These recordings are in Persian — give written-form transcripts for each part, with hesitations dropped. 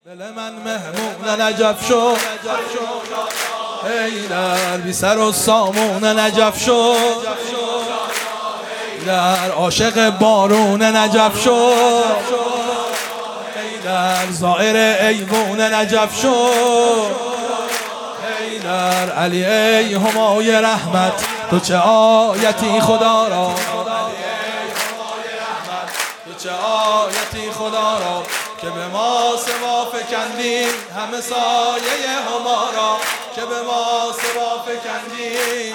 دل من مهمون نجف شد حیدر، بی سر و سامون نجف شد حیدر، عاشق بارون نجف شد حیدر، زائر ایوون نجف شد حیدر، علی ای همای رحمت تو چه آیتی خدا را، تو چه آیتی خدا را که به ما سوا فکندی همه سایه هما را، که به ما سوا فکندی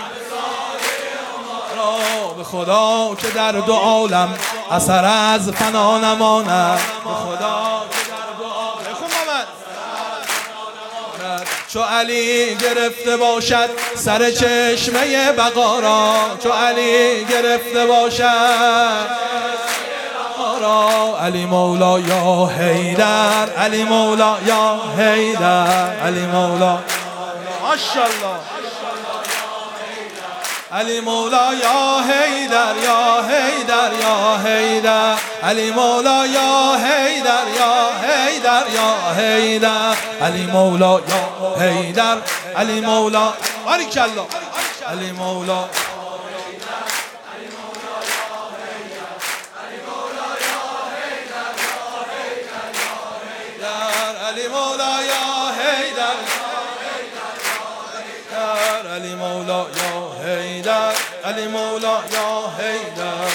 را. به خدا که در دو عالم اثر از فنا نماند، به خدا که در دو عالم چو علی گرفته باشد سر چشمه بقا را، چو علی گرفته باشد علی مولا یا حیدر، علی مولا یا حیدر، علی مولا ماشاءالله، علی مولا یا حیدر یا حیدر یا حیدر، علی مولا یا حیدر یا حیدر یا حیدر، علی مولا یا حیدر، علی مولا بارکالله، علی مولا علی مولا یا حیدر، علی مولا یا حیدر، علی مولا یا حیدر،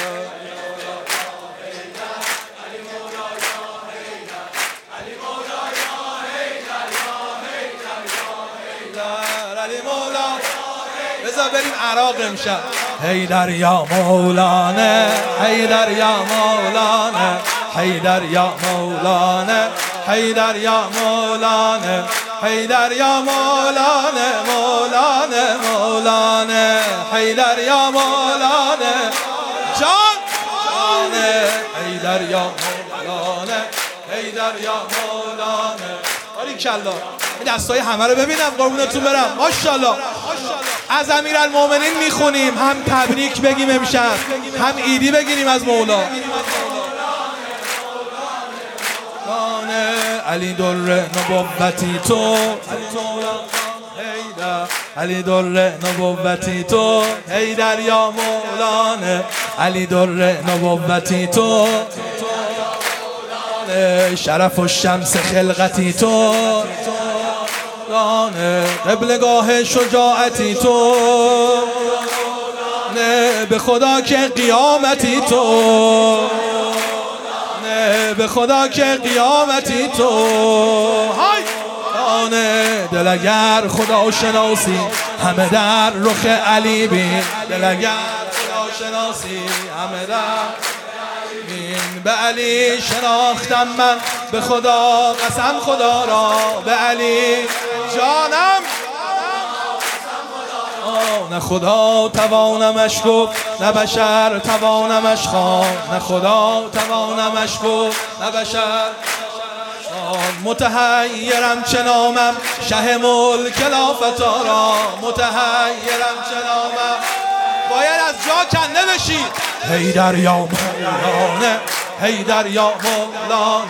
علی مولا. بذار بریم عراق امشب. حیدر یا مولانا، حیدر یا مولانا، حیدر یا مولانا، حیدر یا مولانا، حیدر یا مولانا، مولانا مولانا، حیدر یا مولانا جان جان، حیدر یا مولانا، حیدر یا مولانا. باریکالله. این دستای همه رو ببینم قربونتون برم. ماشاءالله. از امیرالمومنین میخونیم، هم تبریک بگیم امشب، هم عیدی بگیریم از مولا. علی در نبوتی تو حیدر، علی در نبوتی تو حیدر یا مولانا، علی در نبوتی تو شرف و شمس خلقتی تو، قبلگاه شجاعتی تو، به خدا که قیامتی تو، به خدا که قیامتی تو. های دل اگر خدا شناسی همه در رخ علی بین، دل اگر خدا شناسی همه در بین. به علی شناختم من به خدا قسم خدا را، به علی جانم نه خدا توانمش گفت نه بشر توانمش خواند، نه خدا توانمش گفت نه بشر. متحیرم چه نامم شه ملک لافتا را، متحیرم چه نامم باید از جا کنده بشی. حیدر یا مولانا، حیدر یا مولانا،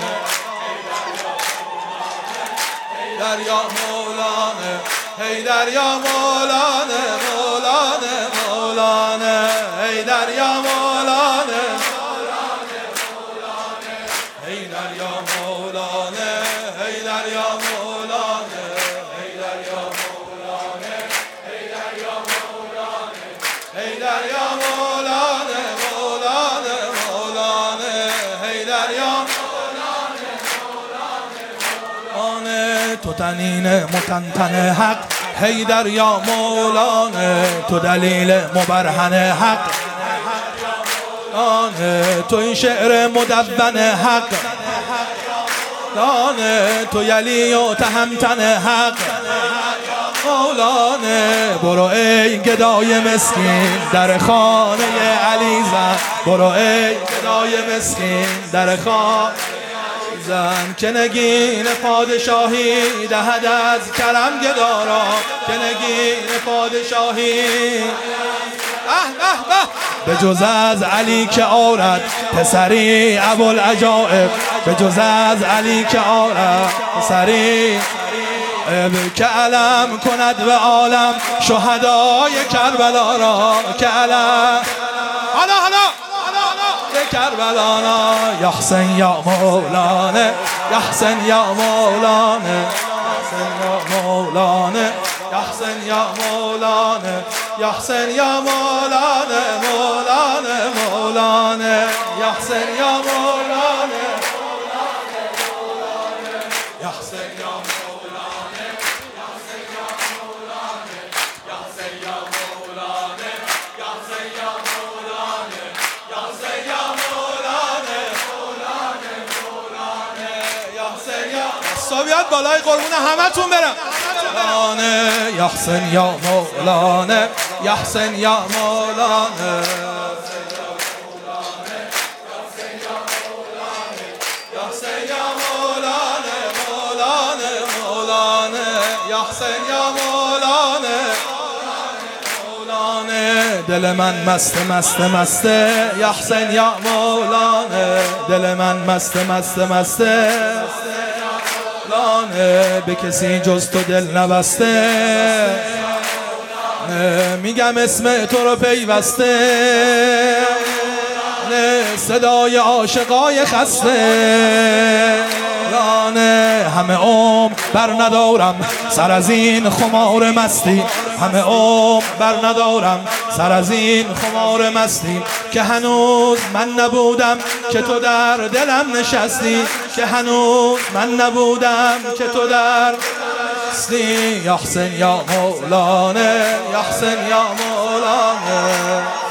حیدر یا مولانا، حیدر یا مولانا، مولانا مولانا، حیدر یا مولانا، حیدر یا مولانا، حیدر یا مولانا، حیدر یا مولانا، حیدر یا مولانا، حیدر یا مولانا، مولانا مولانا، حیدر یا مولانا. تو تنین متنتن حق حیدر یا مولانا، تو دلیل مبرهن حق، تو این شعر مدون حق، تو یلی و تهمتن حق. مولانا برو ای گدای مسکین در خانه علی زن، برو ای گدای مسکین در خانه زن، که نگین پادشاهی دهد از کرم گدارا، که نگین پادشاهی به جز از علی که آرد پسری ابوالعجایب، به جز از علی که آرد پسری که علم کند به عالم شهدای کربلا را، که علم حالا کربلا را. یا حسین یا مولانا، یا حسین یا مولانا، یا مولانا، یا حسین یا مولانا، یا حسین یا مولانا، مولانا مولانا، یا حسین یا مولانا، یا حسین یا مولانا، یا حسین یا مولانا، یا حسین یا مولانا، یا حسین یا مولانا، یا حسین یا مولانا، مولانا مولانا، یا حسین یا صوبیات بالای قربون همتون برم. یا حسین یا مولانا، یا حسین یا مولانا، یا حسین یا مولانا، مولانا مولانا، یا حسین یا مولانا، مولانا. دل من مست مست مسته، یا حسین یا مولانا، دل من مست مست مسته، به کسی جز تو دل نبسته، میگم اسم تو رو پیوسته، صدای عاشقای خسته، همه عمر بر ندارم سر از این خمار مستی، همه عمر بر ندارم سر از این خمار مستی، که هنوز من نبودم که تو در دلم نشستی، که هنوز من نبودم که تو در نشستی. یا حسین یا مولانا، یا حسین یا مولانا.